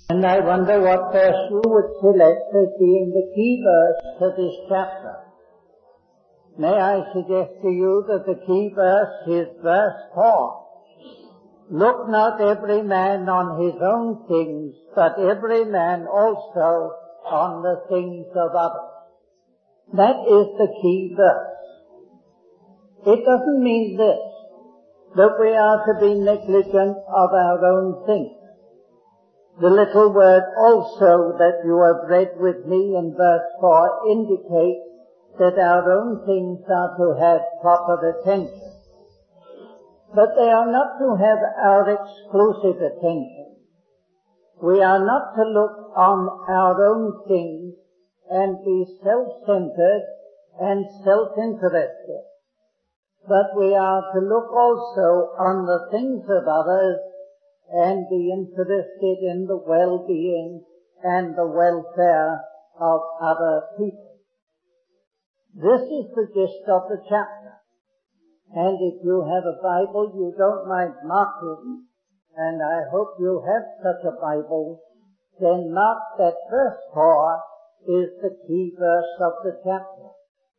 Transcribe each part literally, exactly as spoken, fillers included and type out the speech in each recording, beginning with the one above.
And I wonder what verse you would select as being the key verse to this chapter. May I suggest to you that the key verse is verse four. Look not every man on his own things, but every man also on the things of others. That is the key verse. It doesn't mean this, that we are to be negligent of our own things. The little word also that you have read with me in verse four indicates that our own things are to have proper attention. But they are not to have our exclusive attention. We are not to look on our own things and be self-centered and self-interested. But we are to look also on the things of others and be interested in the well-being and the welfare of other people. This is the gist of the chapter. And if you have a Bible you don't mind marking, and I hope you have such a Bible, then mark that verse four is the key verse of the chapter.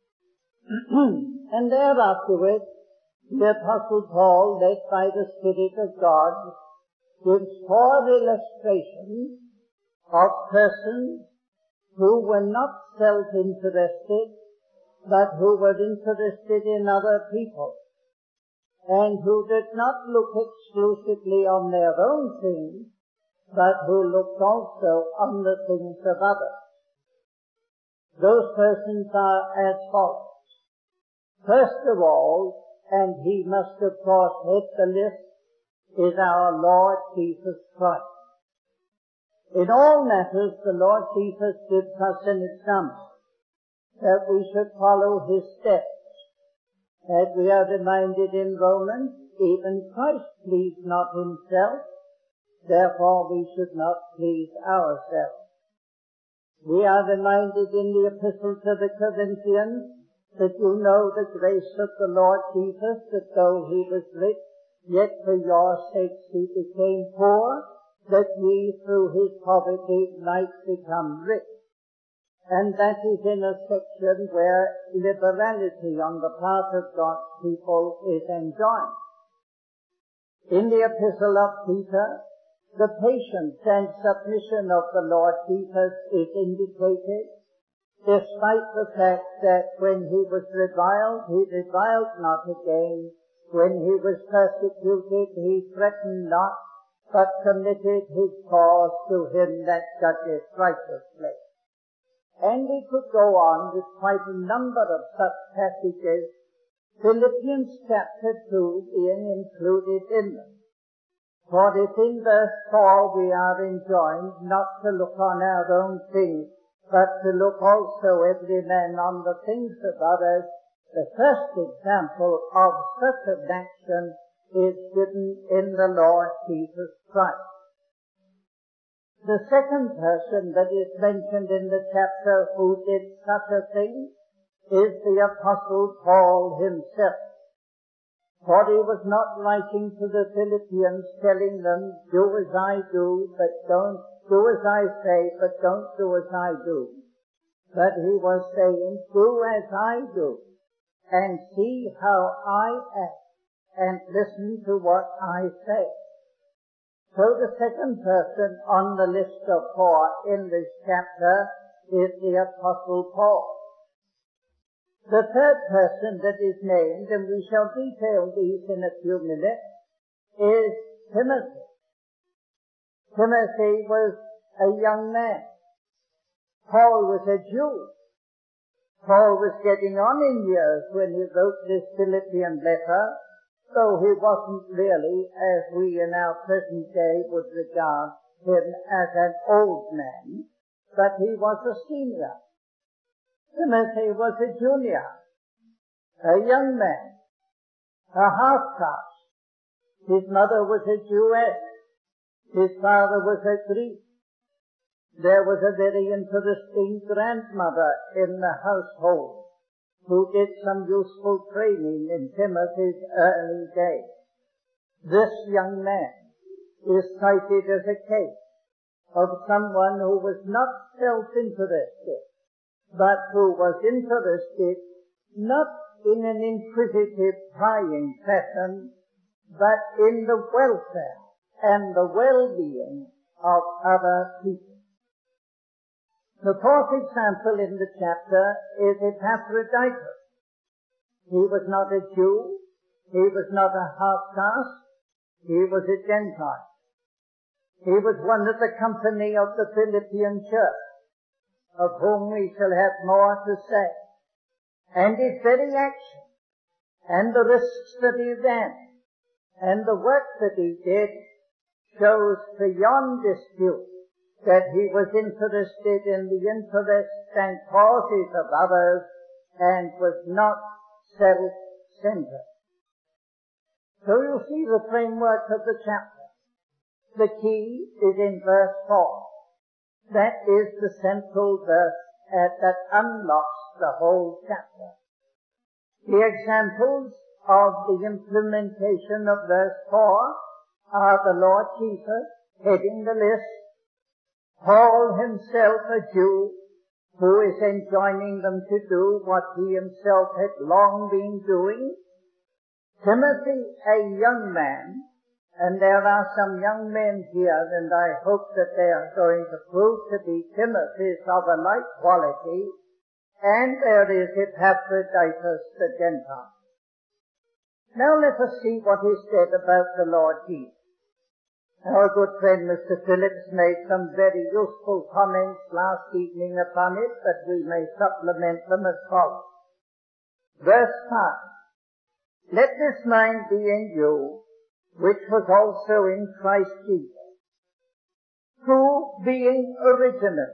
And thereafterwards, the Apostle Paul, led by the Spirit of God, gives four illustrations of persons who were not self-interested, but who were interested in other people, and who did not look exclusively on their own things, but who looked also on the things of others. Those persons are as follows. First of all, and he must of course head the list, is our Lord Jesus Christ. In all matters, the Lord Jesus gives us an example that we should follow his steps. As we are reminded in Romans, even Christ pleased not himself, therefore we should not please ourselves. We are reminded in the epistle to the Corinthians that you know the grace of the Lord Jesus, that though he was rich, yet for your sakes he became poor, that ye through his poverty might become rich. And that is in a section where liberality on the part of God's people is enjoined. In the epistle of Peter, the patience and submission of the Lord Jesus is indicated, despite the fact that when he was reviled, he reviled not again. When he was persecuted, he threatened not, but committed his cause to him that judgeth righteously. And we could go on with quite a number of such passages, Philippians chapter two being included in them. For if in verse four we are enjoined not to look on our own things, but to look also every man on the things of others, the first example of such an action is given in the Lord Jesus Christ. The second person that is mentioned in the chapter who did such a thing is the Apostle Paul himself. For he was not writing to the Philippians telling them, do as I do, but don't, do as I say, but don't do as I do. But he was saying, do as I do, and see how I act, and listen to what I say. So the second person on the list of four in this chapter is the Apostle Paul. The third person that is named, and we shall detail these in a few minutes, is Timothy. Timothy was a young man. Paul was a Jew. Paul was getting on in years when he wrote this Philippian letter, though he wasn't really, as we in our present day would regard him, as an old man, but he was a senior. Timothy was a junior, a young man, a half-caste. His mother was a Jewess. His father was a Greek. There was a very interesting grandmother in the household who did some useful training in Timothy's early days. This young man is cited as a case of someone who was not self-interested, but who was interested not in an inquisitive, prying fashion, but in the welfare and the well-being of other people. The fourth example in the chapter is Epaphroditus. He was not a Jew, he was not a half-caste, he was a Gentile. He was one of the company of the Philippian church, of whom we shall have more to say. And his very action, and the risks that he ran, and the work that he did, shows beyond dispute that he was interested in the interests and causes of others, and was not self-centered. So you see the framework of the chapter. The key is in verse four. That is the central verse uh, that unlocks the whole chapter. The examples of the implementation of verse four are the Lord Jesus heading the list, Paul himself a Jew who is enjoining them to do what he himself had long been doing, Timothy a young man, and there are some young men here, and I hope that they are going to prove to be Timothys of a like quality, and there is Epaphroditus the Gentile. Now let us see what is said about the Lord Jesus. Our good friend Mister Phillips made some very useful comments last evening upon it, but we may supplement them as follows. Verse five. Let this mind be in you, which was also in Christ Jesus, who, being original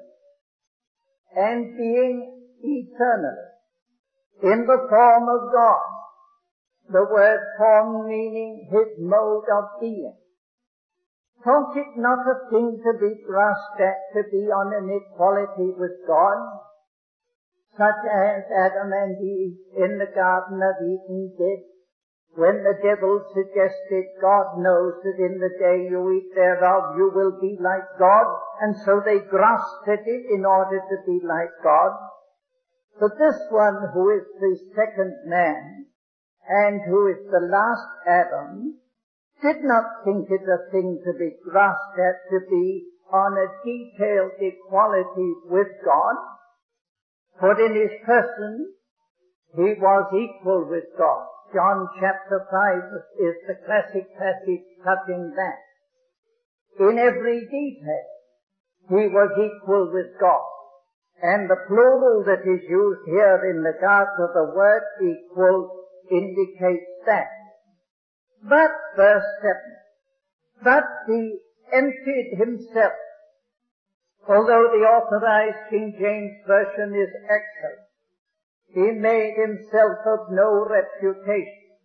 and being eternal, in the form of God, the word form meaning his mode of being, thought it not a thing to be grasped at to be on an equality with God, such as Adam and Eve in the Garden of Eden did, when the devil suggested, God knows that in the day you eat thereof you will be like God, and so they grasped at it in order to be like God. But this one who is the second man, and who is the last Adam, did not think it a thing to be grasped at to be on a detailed equality with God, for in his person he was equal with God. John chapter five is the classic passage touching that. In every detail he was equal with God. And the plural that is used here in regard to the word equal indicates that. But, verse seven, but he emptied himself. Although the authorized King James Version is excellent, he made himself of no reputation.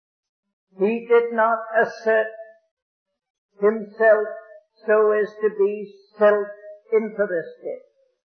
He did not assert himself so as to be self-interested.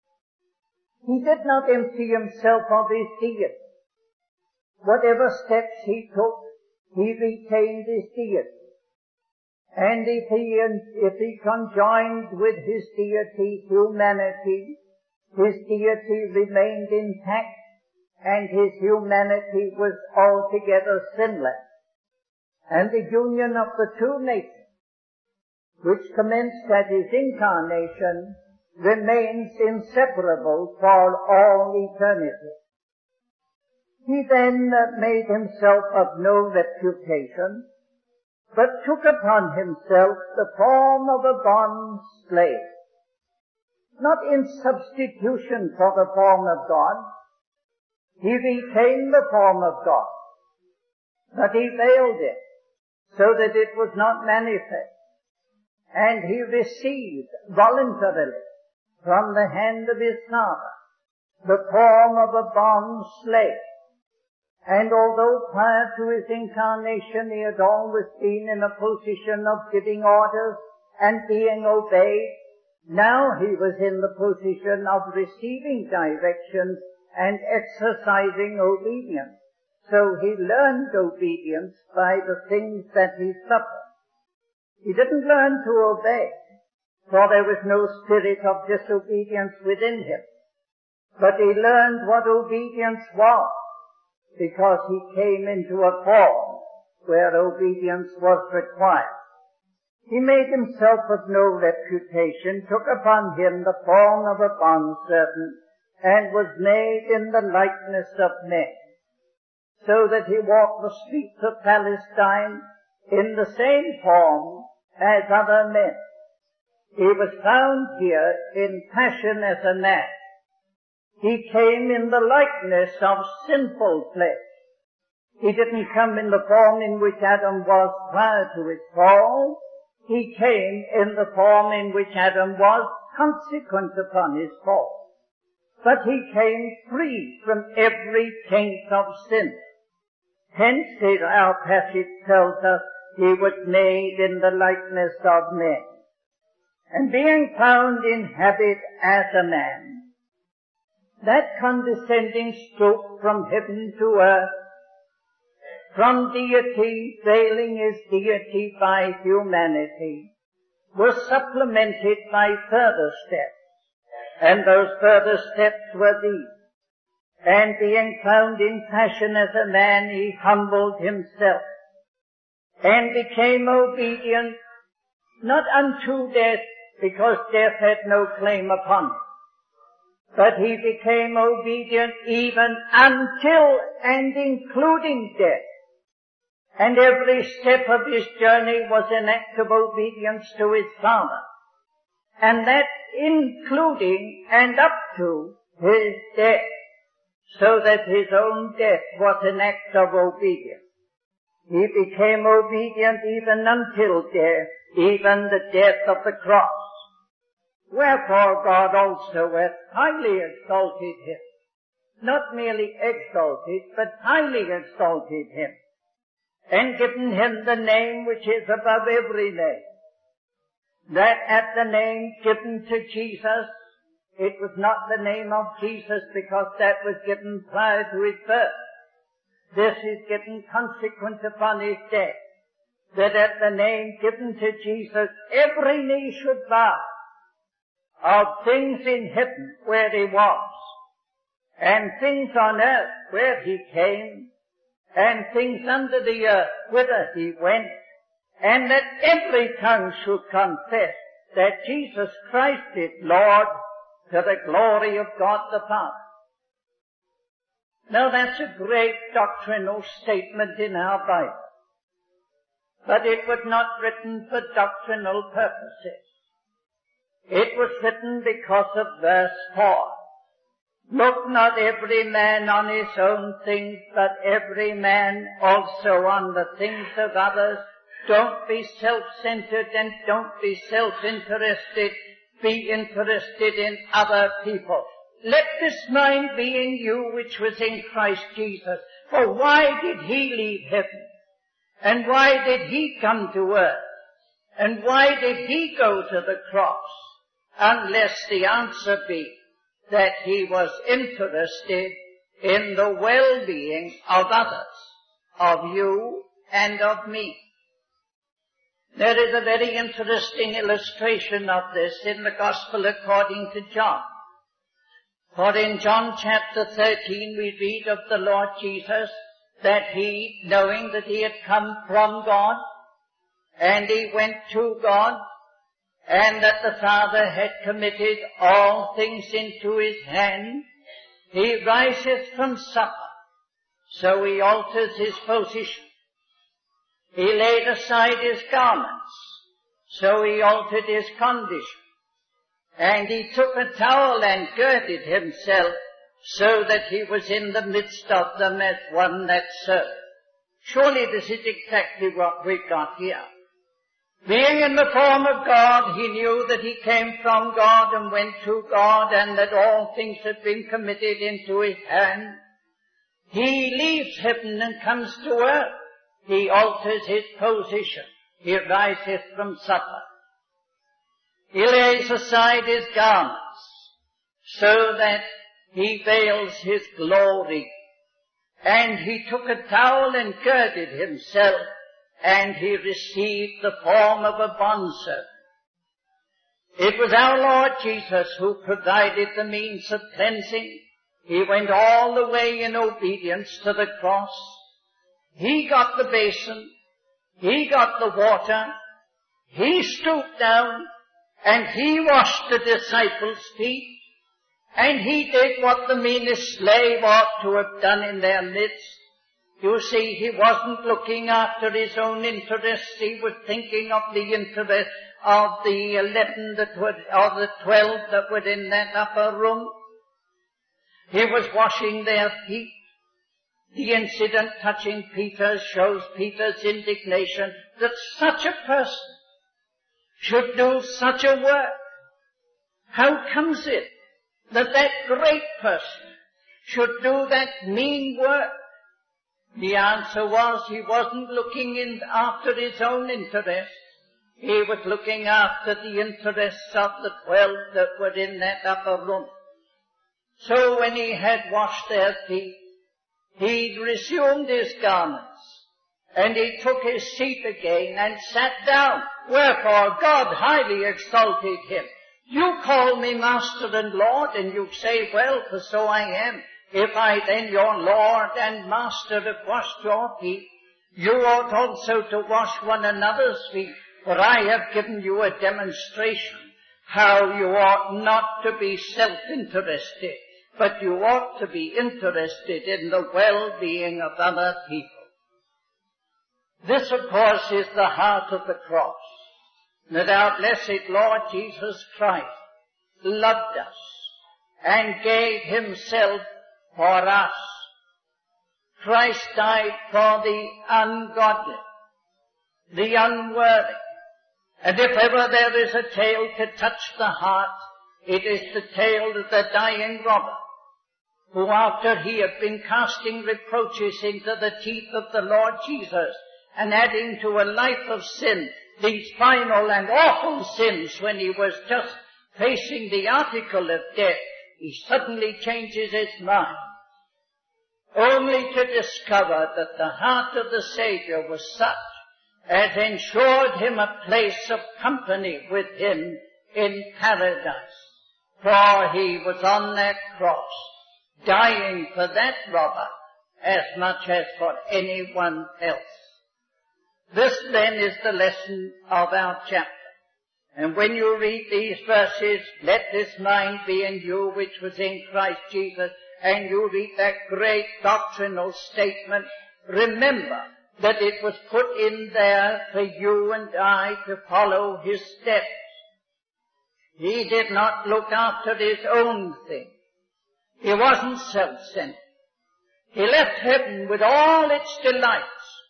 He did not empty himself of his deity. Whatever steps he took, he retained his deity. And if he, if he conjoined with his deity humanity, his deity remained intact, and his humanity was altogether sinless. And the union of the two natures, which commenced at his incarnation, remains inseparable for all eternity. He then made himself of no reputation, but took upon himself the form of a bond slave, not in substitution for the form of God. He retained the form of God, but he veiled it so that it was not manifest. And he received voluntarily from the hand of his Father the form of a bond slave. And although prior to his incarnation he had always been in a position of giving orders and being obeyed, now he was in the position of receiving directions and exercising obedience. So he learned obedience by the things that he suffered. He didn't learn to obey for there was no spirit of disobedience within him. But he learned what obedience was, because he came into a form where obedience was required. He made himself of no reputation, took upon him the form of a bondservant, and was made in the likeness of men, so that he walked the streets of Palestine in the same form as other men. He was found here in passion as a man. He came in the likeness of sinful flesh. He didn't come in the form in which Adam was prior to his fall. He came in the form in which Adam was consequent upon his fall. But he came free from every taint of sin. Hence, our passage tells us he was made in the likeness of men. And being found in habit as a man, that condescending stroke from heaven to earth, from deity veiling his deity by humanity, was supplemented by further steps. And those further steps were these. And being found in passion as a man, he humbled himself and became obedient, not unto death, because death had no claim upon him, but he became obedient even until and including death. And every step of his journey was an act of obedience to his Father, and that including and up to his death, so that his own death was an act of obedience. He became obedient even until death, even the death of the cross. Wherefore God also hath highly exalted him, not merely exalted, but highly exalted him, and given him the name which is above every name, that at the name given to Jesus, it was not the name of Jesus because that was given prior to his birth. This is given consequent upon his death, that at the name given to Jesus, every knee should bow, of things in heaven where he was, and things on earth where he came, and things under the earth whither he went, and that every tongue should confess that Jesus Christ is Lord, to the glory of God the Father. Now that's a great doctrinal statement in our Bible, but it was not written for doctrinal purposes. It was written because of verse four. Look not every man on his own things, but every man also on the things of others. Don't be self-centered and don't be self-interested. Be interested in other people. Let this mind be in you which was in Christ Jesus. For why did he leave heaven? And why did he come to earth? And why did he go to the cross? Unless the answer be that he was interested in the well-being of others, of you and of me. There is a very interesting illustration of this in the Gospel according to John. For in John chapter thirteen we read of the Lord Jesus that he, knowing that he had come from God, and he went to God, and that the Father had committed all things into his hand, he riseth from supper, so he alters his position. He laid aside his garments, so he altered his condition. And he took a towel and girded himself, so that he was in the midst of them as one that served. Surely this is exactly what we got here. Being in the form of God, he knew that he came from God and went to God, and that all things had been committed into his hand. He leaves heaven and comes to earth. He alters his position. He riseth from supper. He lays aside his garments, so that he veils his glory. And he took a towel and girded himself, and he received the form of a bondservant. It was our Lord Jesus who provided the means of cleansing. He went all the way in obedience to the cross. He got the basin. He got the water. He stooped down and he washed the disciples' feet. And he did what the meanest slave ought to have done in their midst. You see, he wasn't looking after his own interests. He was thinking of the interest of the eleven that were, or the twelve that were in that upper room. He was washing their feet. The incident touching Peter shows Peter's indignation that such a person should do such a work. How comes it that that great person should do that mean work? The answer was he wasn't looking in after his own interests. He was looking after the interests of the twelve that were in that upper room. So when he had washed their feet, he resumed his garments, and he took his seat again and sat down. Wherefore God highly exalted him. You call me Master and Lord, and you say, well, for so I am. If I then, your Lord and Master, have washed your feet, you ought also to wash one another's feet. For I have given you a demonstration how you ought not to be self-interested, but you ought to be interested in the well-being of other people. This, of course, is the heart of the cross, that our blessed Lord Jesus Christ loved us and gave himself for us. Christ died for the ungodly, the unworthy. And if ever there is a tale to touch the heart, it is the tale of the dying robber, who after he had been casting reproaches into the teeth of the Lord Jesus and adding to a life of sin these final and awful sins when he was just facing the article of death, he suddenly changes his mind, only to discover that the heart of the Savior was such as ensured him a place of company with him in paradise. For he was on that cross, dying for that robber as much as for anyone else. This then is the lesson of our chapter. And when you read these verses, let this mind be in you which was in Christ Jesus, and you read that great doctrinal statement, remember that it was put in there for you and I to follow his steps. He did not look after his own thing. He wasn't self-centered. He left heaven with all its delights.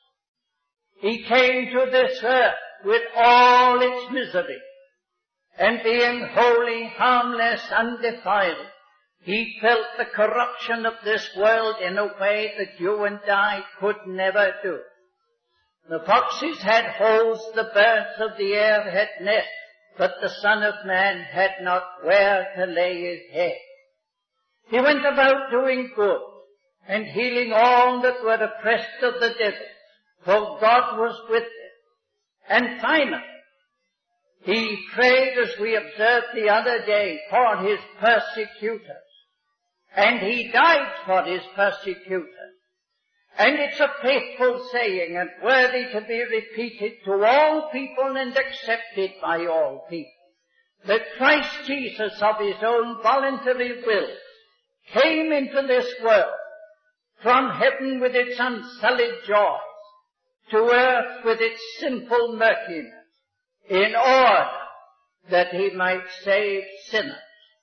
He came to this earth with all its misery. And being holy, harmless, undefiled, he felt the corruption of this world in a way that you and I could never do. The foxes had holes, the birds of the air had nests, but the Son of Man had not where to lay his head. He went about doing good and healing all that were oppressed of the devil, for God was with him. And finally, he prayed, as we observed the other day, for his persecutors. And he died for his persecutors. And it's a faithful saying and worthy to be repeated to all people and accepted by all people, that Christ Jesus of his own voluntary will came into this world from heaven with its unsullied joys to earth with its sinful murkiness, in order that he might save sinners.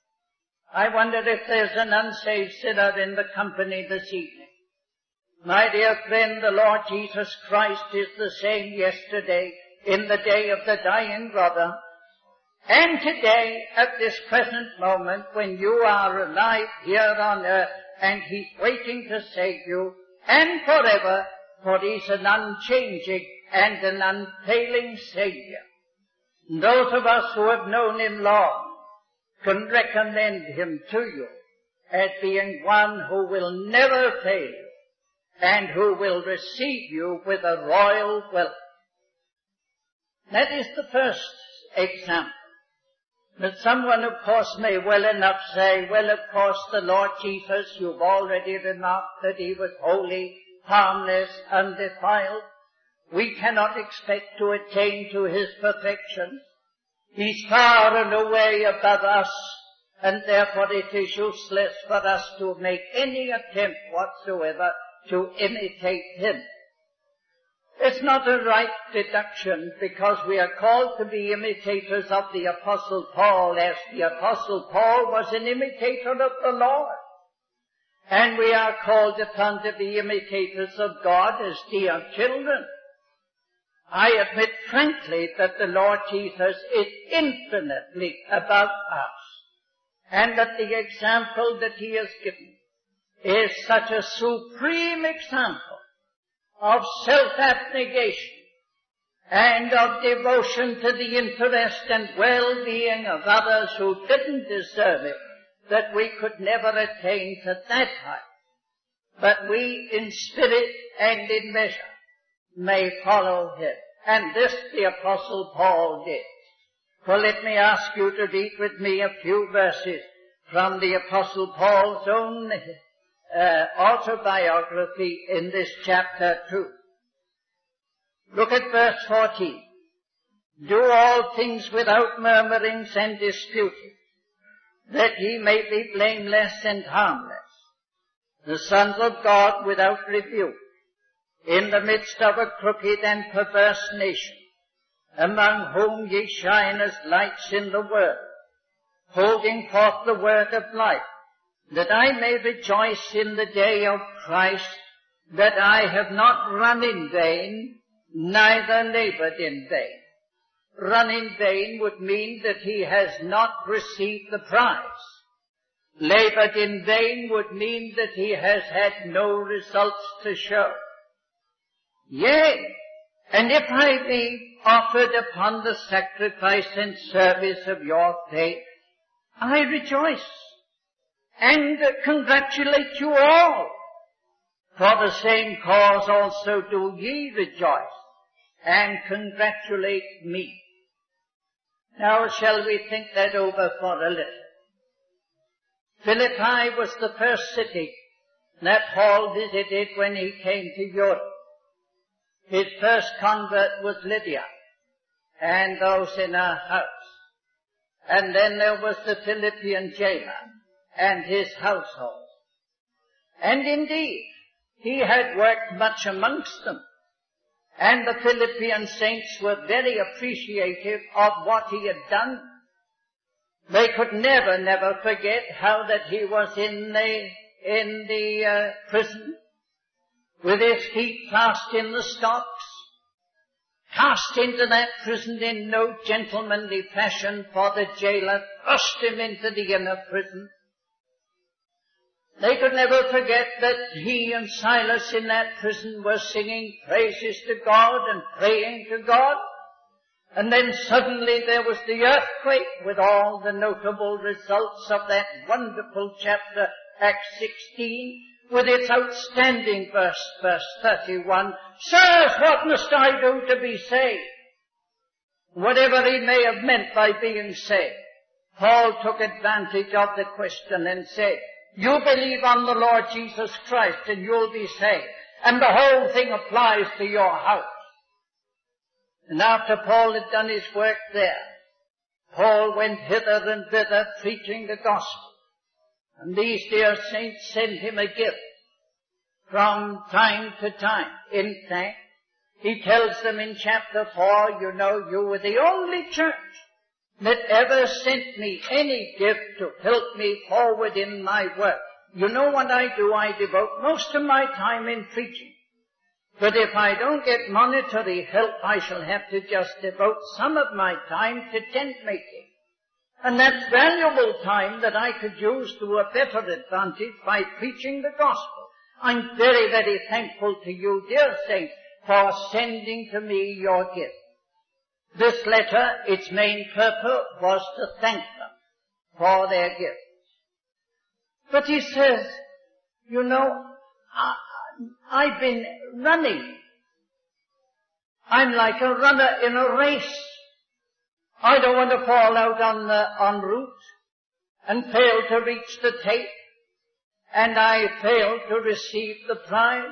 I wonder if there's an unsaved sinner in the company this evening. My dear friend, the Lord Jesus Christ is the same yesterday, in the day of the dying robber, and today, at this present moment, when you are alive here on earth, and he's waiting to save you, and forever, for he's an unchanging and an unfailing Savior. Those of us who have known him long can recommend him to you as being one who will never fail you and who will receive you with a royal welcome. That is the first example. But someone, of course, may well enough say, well, of course, the Lord Jesus, you've already remarked that he was holy, harmless, undefiled. We cannot expect to attain to his perfection. He's far and away above us, and therefore it is useless for us to make any attempt whatsoever to imitate him. It's not a right deduction, because we are called to be imitators of the Apostle Paul, as the Apostle Paul was an imitator of the Lord. And we are called upon to be imitators of God as dear children. I admit frankly that the Lord Jesus is infinitely above us, and that the example that he has given is such a supreme example of self-abnegation and of devotion to the interest and well-being of others who didn't deserve it, that we could never attain to that height. But we, in spirit and in measure, may follow him. And this the Apostle Paul did. For let me ask you to read with me a few verses from the Apostle Paul's own uh, autobiography in this chapter two. Look at verse fourteen. Do all things without murmurings and disputing, that ye may be blameless and harmless, the sons of God without rebuke, in the midst of a crooked and perverse nation, among whom ye shine as lights in the world, holding forth the word of life, that I may rejoice in the day of Christ, that I have not run in vain, neither labored in vain. Run in vain would mean that he has not received the prize. Labored in vain would mean that he has had no results to show. Yea, and if I be offered upon the sacrifice and service of your faith, I rejoice and congratulate you all. For the same cause also do ye rejoice and congratulate me. Now shall we think that over for a little. Philippi was the first city that Paul visited when he came to Europe. His first convert was Lydia, and those in her house. And then there was the Philippian jailer and his household. And indeed, he had worked much amongst them, and the Philippian saints were very appreciative of what he had done. They could never, never forget how that he was in the, in the uh, prison, with his feet fast in the stocks, cast into that prison in no gentlemanly fashion, for the jailer thrust him into the inner prison. They could never forget that he and Silas in that prison were singing praises to God and praying to God. And then suddenly there was the earthquake with all the notable results of that wonderful chapter, Acts sixteen, with its outstanding verse, verse thirty-one. Sirs, what must I do to be saved? Whatever he may have meant by being saved, Paul took advantage of the question and said, you believe on the Lord Jesus Christ and you'll be saved. And the whole thing applies to your house. And after Paul had done his work there, Paul went hither and thither preaching the gospel. And these dear saints sent him a gift from time to time. In fact, he tells them in chapter four, you know, you were the only church that ever sent me any gift to help me forward in my work. You know what I do? I devote most of my time in preaching. But if I don't get monetary help, I shall have to just devote some of my time to tent making. And that's valuable time that I could use to a better advantage by preaching the gospel. I'm very, very thankful to you, dear saints, for sending to me your gift. This letter, its main purpose was to thank them for their gifts. But he says, you know, I, I've been running. I'm like a runner in a race. I don't want to fall out on the en route and fail to reach the tape, and I fail to receive the prize.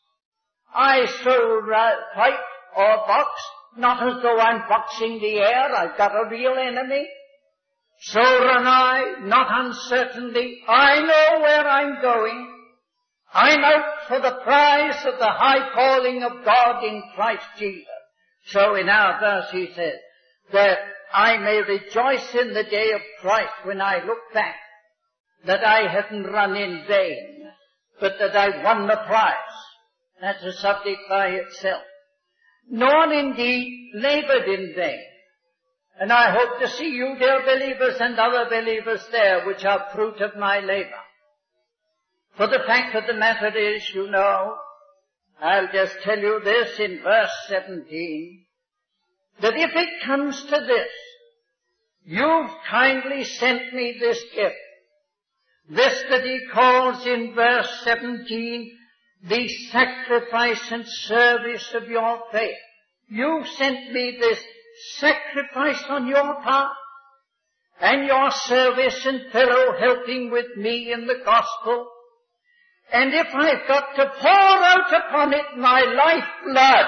I throw fight or box, not as though I'm boxing the air. I've got a real enemy. So run I, not uncertainly. I know where I'm going. I'm out for the prize of the high calling of God in Christ Jesus. So in our verse he says, that I may rejoice in the day of Christ when I look back, that I haven't run in vain, but that I won the prize. That's a subject by itself. Nor indeed labored in vain. And I hope to see you, dear believers, and other believers there, which are fruit of my labor. For the fact of the matter is, you know, I'll just tell you this in verse seventeen, that if it comes to this, you've kindly sent me this gift, this that he calls in verse seventeen, the sacrifice and service of your faith. You've sent me this sacrifice on your part, and your service and fellow helping with me in the gospel. And if I've got to pour out upon it my lifeblood,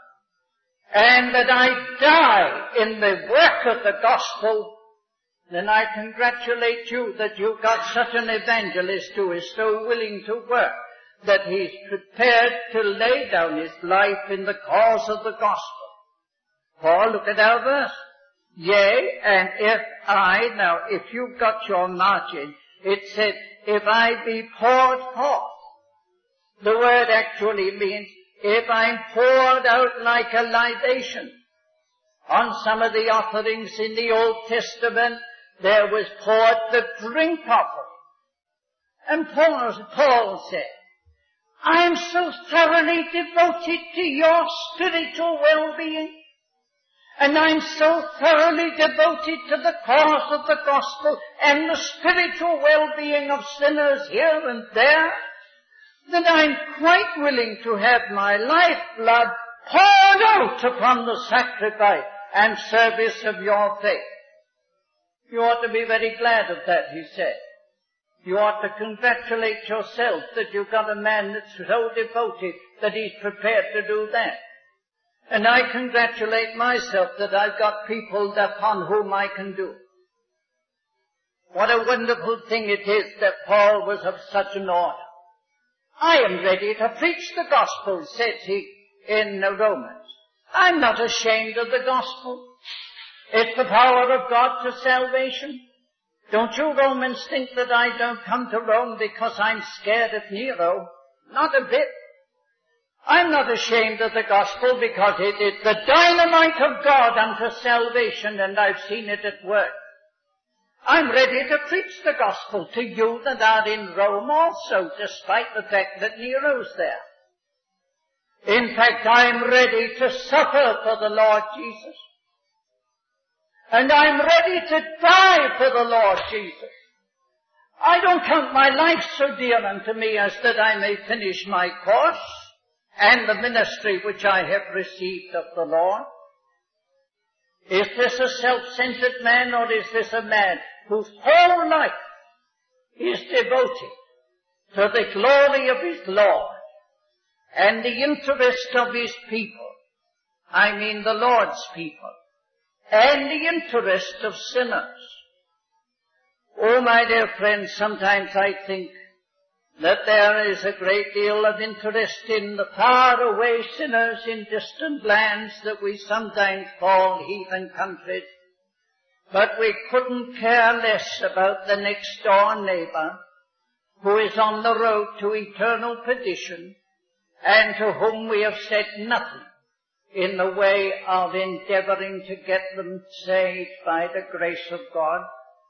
and that I die in the work of the gospel, then I congratulate you that you've got such an evangelist who is so willing to work that he's prepared to lay down his life in the cause of the gospel. Paul, look at our verse. Yea, and if I, now if you've got your margin, it said, if I be poured forth. The word actually means, if I'm poured out like a libation. On some of the offerings in the Old Testament, there was poured the drink offering. And Paul, Paul said, I am so thoroughly devoted to your spiritual well-being, and I'm so thoroughly devoted to the cause of the gospel and the spiritual well-being of sinners here and there, that I'm quite willing to have my lifeblood poured out upon the sacrifice and service of your faith. You ought to be very glad of that, he said. You ought to congratulate yourself that you've got a man that's so devoted that he's prepared to do that. And I congratulate myself that I've got people upon whom I can do. What a wonderful thing it is that Paul was of such an order. I am ready to preach the gospel, says he in Romans. I'm not ashamed of the gospel. It's the power of God to salvation. Don't you Romans think that I don't come to Rome because I'm scared of Nero? Not a bit. I'm not ashamed of the gospel because it is the dynamite of God unto salvation, and I've seen it at work. I'm ready to preach the gospel to you that are in Rome also, despite the fact that Nero's there. In fact, I'm ready to suffer for the Lord Jesus. And I'm ready to die for the Lord Jesus. I don't count my life so dear unto me as that I may finish my course and the ministry which I have received of the Lord. Is this a self-centered man, or is this a man whose whole life is devoted to the glory of his Lord and the interest of his people? I mean the Lord's people. And the interest of sinners. Oh, my dear friends, sometimes I think that there is a great deal of interest in the far-away sinners in distant lands that we sometimes call heathen countries. But we couldn't care less about the next-door neighbor who is on the road to eternal perdition and to whom we have said nothing in the way of endeavoring to get them saved by the grace of God.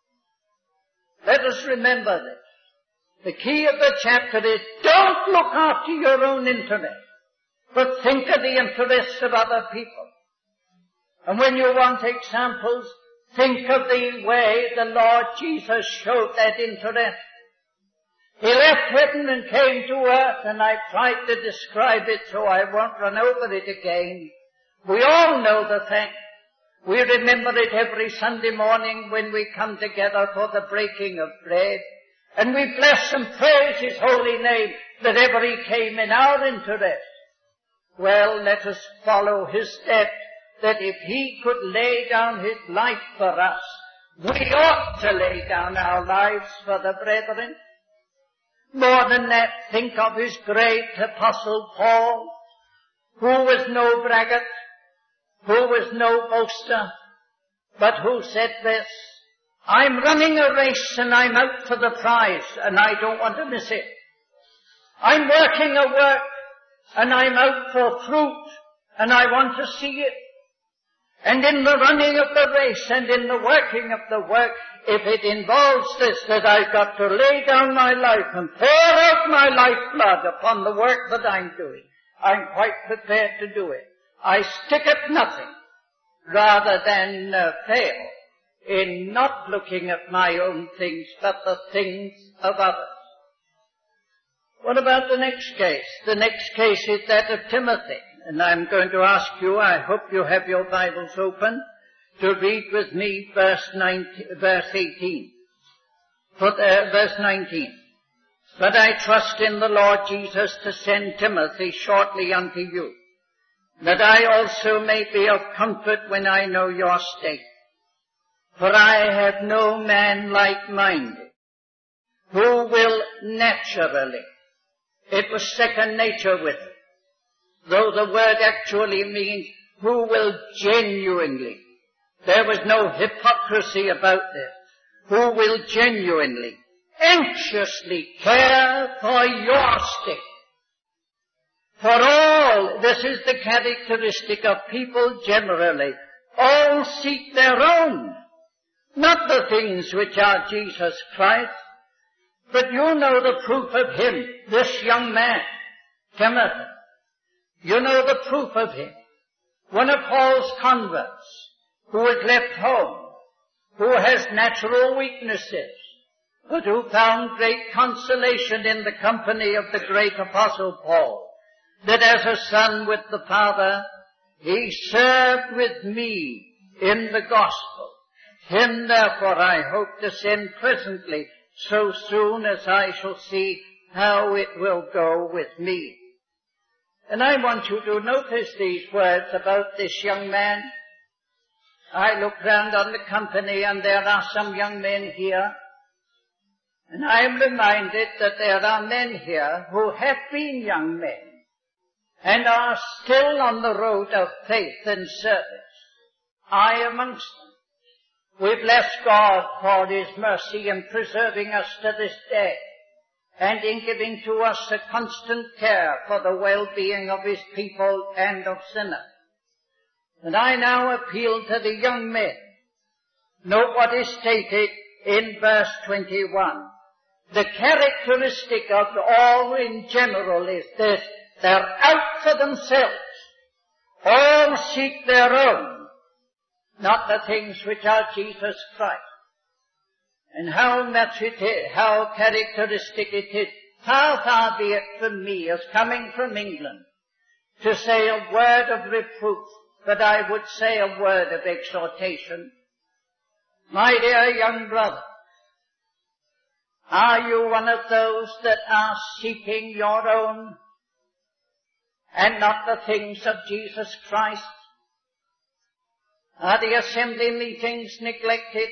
Let us remember this. The key of the chapter is, don't look after your own interest, but think of the interests of other people. And when you want examples, think of the way the Lord Jesus showed that interest. He left heaven and came to earth, and I tried to describe it so I won't run over it again. We all know the fact We remember it every Sunday morning when we come together for the breaking of bread. And we bless and praise His holy name that ever He came in our interest. Well, let us follow His steps, that if He could lay down His life for us, we ought to lay down our lives for the brethren. More than that, think of His great Apostle Paul, who was no braggart, who was no boaster, but who said this, I'm running a race and I'm out for the prize and I don't want to miss it. I'm working a work and I'm out for fruit and I want to see it. And in the running of the race and in the working of the work, if it involves this, that I've got to lay down my life and pour out my lifeblood upon the work that I'm doing, I'm quite prepared to do it. I stick at nothing rather than uh, fail in not looking at my own things, but the things of others. What about the next case? The next case is that of Timothy. And I'm going to ask you, I hope you have your Bibles open, to read with me verse nineteen, verse eighteen. For, uh, verse nineteen. But I trust in the Lord Jesus to send Timothy shortly unto you, that I also may be of comfort when I know your state. For I have no man like-minded, who will naturally, it was second nature with him, though the word actually means who will genuinely. There was no hypocrisy about this. Who will genuinely, anxiously care for your state. For all, this is the characteristic of people generally, all seek their own, not the things which are Jesus Christ. But you know the proof of him, this young man, Timothy. You know the proof of him. One of Paul's converts, who has left home, who has natural weaknesses, but who found great consolation in the company of the great Apostle Paul, that as a son with the Father, he served with me in the gospel. Him therefore I hope to send presently, so soon as I shall see how it will go with me. And I want you to notice these words about this young man. I look round on the company and there are some young men here. And I am reminded that there are men here who have been young men and are still on the road of faith and service. I amongst them. We bless God for His mercy in preserving us to this day and in giving to us a constant care for the well-being of His people and of sinners. And I now appeal to the young men. Note what is stated in verse twenty-one. The characteristic of all in general is this: they're out for themselves. All seek their own, not the things which are Jesus Christ. And how much it is, how characteristic it is. Far, far be it from me, as coming from England, to say a word of reproof, but I would say a word of exhortation. My dear young brother, are you one of those that are seeking your own and not the things of Jesus Christ? Are the assembly meetings neglected?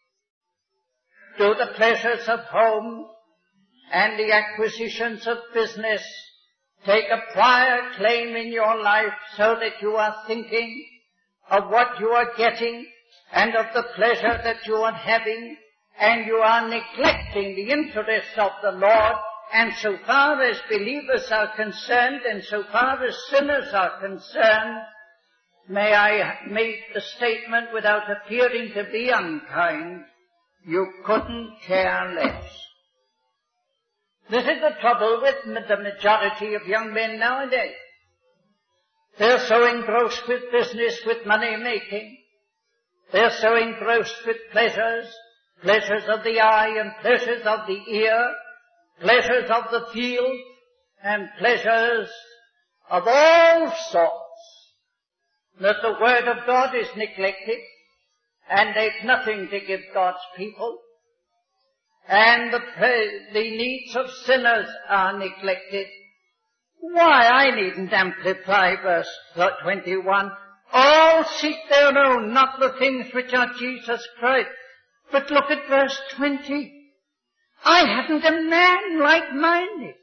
Do the pleasures of home and the acquisitions of business take a prior claim in your life so that you are thinking of what you are getting and of the pleasure that you are having, and you are neglecting the interests of the Lord? And so far as believers are concerned and so far as sinners are concerned, may I make the statement without appearing to be unkind, you couldn't care less. This is the trouble with the majority of young men nowadays. They're so engrossed with business, with money making. They're so engrossed with pleasures, pleasures of the eye and pleasures of the ear, pleasures of the field, and pleasures of all sorts, that the Word of God is neglected, and they've nothing to give God's people, and the, the needs of sinners are neglected. Why, I needn't amplify verse twenty-one. All seek their own, not the things which are Jesus Christ. But look at verse twenty. I haven't a man like-minded.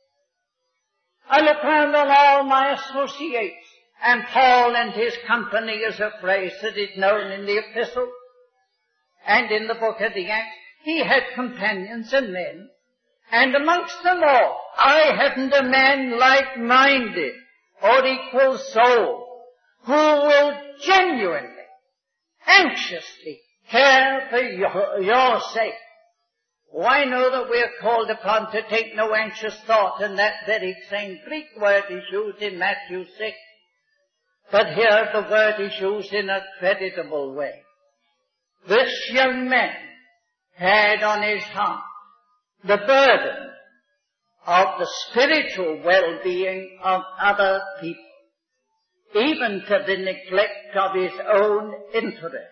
I look round on all my associates, and Paul and his company is a phrase that is known in the epistle and in the book of the Acts. He had companions and men, and amongst them all, I hadn't a man like-minded or equal soul who will genuinely, anxiously care for your, your sake. Oh, I know that we are called upon to take no anxious thought, and that very same Greek word is used in Matthew six. But here the word is used in a creditable way. This young man had on his heart the burden of the spiritual well-being of other people, even to the neglect of his own interest.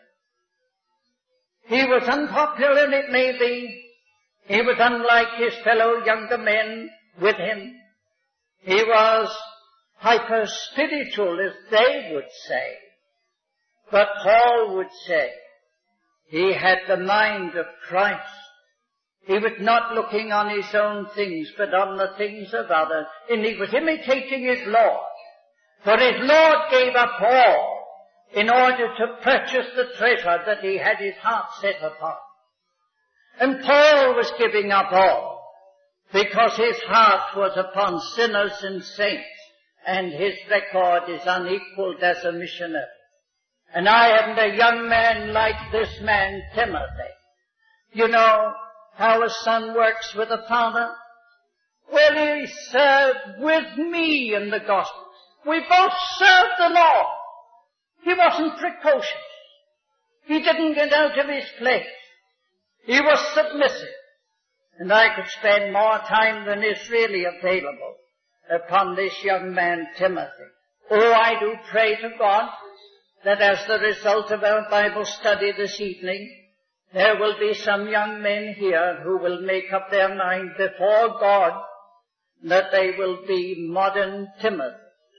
He was unpopular, it may be. He was unlike his fellow younger men with him. He was hyper-spiritual, as they would say. But Paul would say he had the mind of Christ. He was not looking on his own things, but on the things of others. And he was imitating his Lord. For his Lord gave up all in order to purchase the treasure that he had his heart set upon. And Paul was giving up all because his heart was upon sinners and saints, and his record is unequaled as a missionary. And I am a young man like this man, Timothy. You know how a son works with a father? Well, he served with me in the gospel. We both served the Lord. He wasn't precocious. He didn't get out of his place. He was submissive. And I could spend more time than is really available upon this young man, Timothy. Oh, I do pray to God that as the result of our Bible study this evening, there will be some young men here who will make up their mind before God that they will be modern Timothy.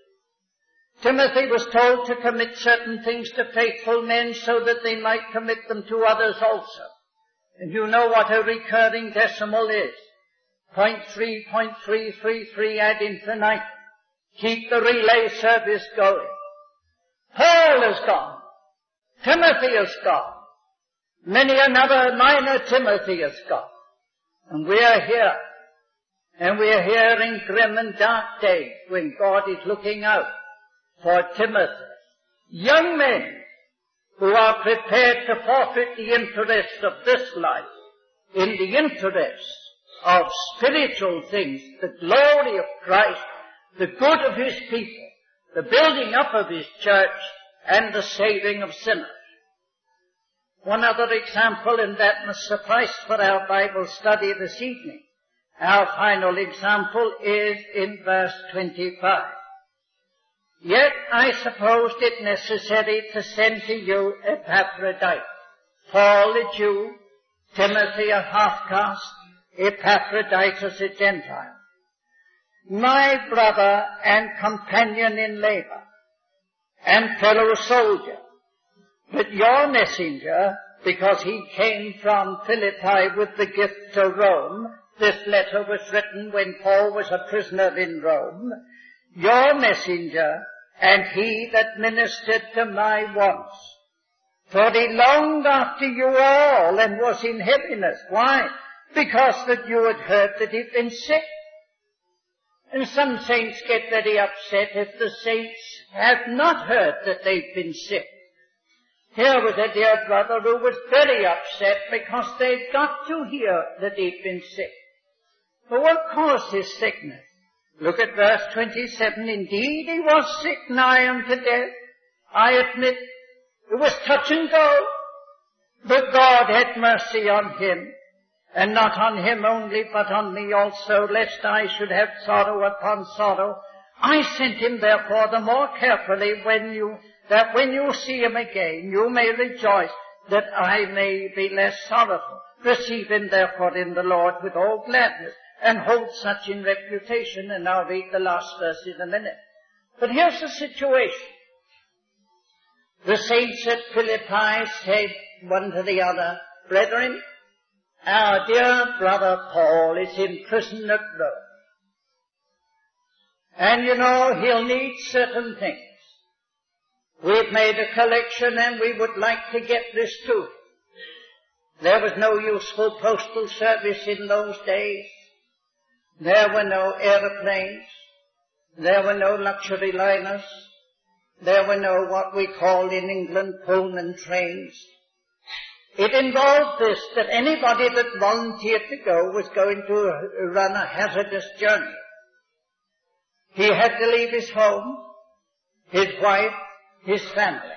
Timothy was told to commit certain things to faithful men so that they might commit them to others also. And you know what a recurring decimal is. Point three, point three three three ad infinitum. Keep the relay service going. Paul is gone. Timothy is gone. Many another minor Timothy is gone. And we are here. And we are here in grim and dark days when God is looking out for Timothy. Young men who are prepared to forfeit the interests of this life in the interests of spiritual things, the glory of Christ, the good of his people, the building up of his church, and the saving of sinners. One other example, and that must suffice for our Bible study this evening. Our final example is in verse twenty-five. Yet I supposed it necessary to send to you Epaphroditus, Paul a Jew, Timothy a half-caste, Epaphroditus a Gentile, my brother and companion in labor, and fellow soldier, but your messenger, because he came from Philippi with the gift to Rome. This letter was written when Paul was a prisoner in Rome. Your messenger, and he that ministered to my wants. For he longed after you all and was in heaviness. Why? Because that you had heard that he'd been sick. And some saints get very upset if the saints have not heard that they've been sick. Here was a dear brother who was very upset because they'd got to hear that he'd been sick. But what caused his sickness? Look at verse twenty-seven. Indeed, he was sick nigh unto death. I admit it was touch and go. But God had mercy on him, and not on him only, but on me also, lest I should have sorrow upon sorrow. I sent him therefore the more carefully when you that when you see him again, you may rejoice, that I may be less sorrowful. Receive him therefore in the Lord with all gladness, and hold such in reputation. And I'll read the last verse in a minute. But here's the situation. The saints at Philippi said one to the other, Brethren, our dear brother Paul is in prison at Rome. And you know, he'll need certain things. We've made a collection and we would like to get this to him. There was no useful postal service in those days. There were no aeroplanes. There were no luxury liners. There were no what we call in England Pullman trains. It involved this, that anybody that volunteered to go was going to run a hazardous journey. He had to leave his home, his wife, his family.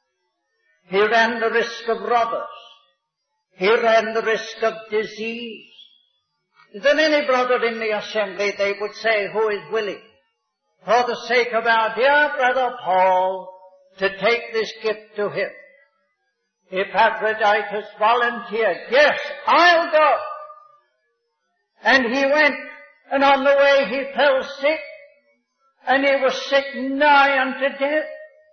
He ran the risk of robbers. He ran the risk of disease. Is there any brother in the assembly, they would say, who is willing, for the sake of our dear brother Paul, to take this gift to him? Epaphroditus volunteered, yes, I'll go. And he went, and on the way he fell sick, and he was sick nigh unto death.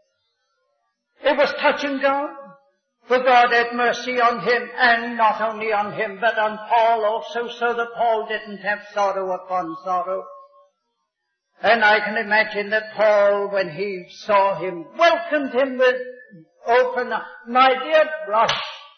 It was touch and go. For God had mercy on him, and not only on him, but on Paul also, so that Paul didn't have sorrow upon sorrow. And I can imagine that Paul, when he saw him, welcomed him with open arms. My dear brother,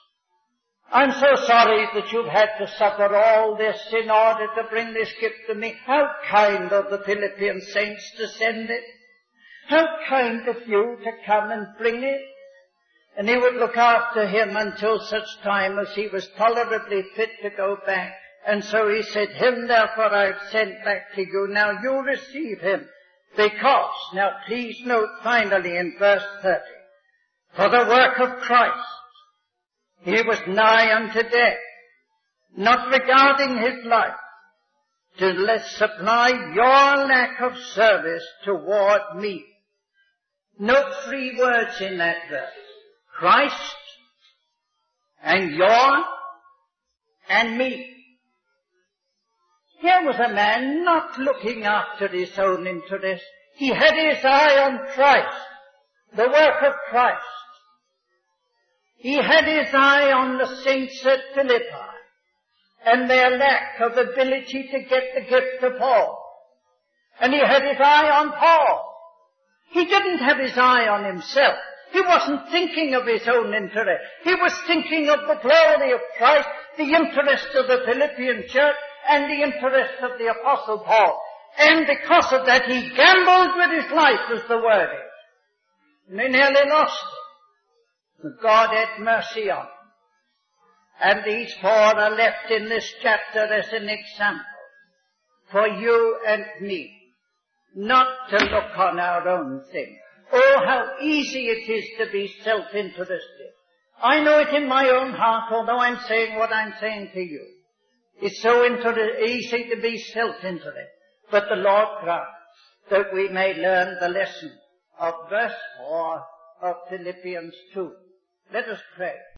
I'm so sorry that you've had to suffer all this in order to bring this gift to me. How kind of the Philippian saints to send it. How kind of you to come and bring it. And he would look after him until such time as he was tolerably fit to go back. And so he said, him therefore I've sent back to you. Now you receive him. Because, now please note finally in verse thirty, for the work of Christ, he was nigh unto death, not regarding his life, to let supply your lack of service toward me. Note three words in that verse. Christ, and your, and me. Here was a man not looking after his own interest. He had his eye on Christ, the work of Christ. He had his eye on the saints at Philippi and their lack of ability to get the gift to Paul. And he had his eye on Paul. He didn't have his eye on himself. He wasn't thinking of his own interest. He was thinking of the glory of Christ, the interest of the Philippian church, and the interest of the Apostle Paul. And because of that, he gambled with his life, as the word is. And he nearly lost it. But God had mercy on him. And these four are left in this chapter as an example for you and me, not to look on our own thing. Oh, how easy it is to be self-interested. I know it in my own heart, although I'm saying what I'm saying to you. It's so inter- easy to be self-interested. But the Lord grants that we may learn the lesson of verse four of Philippians two. Let us pray.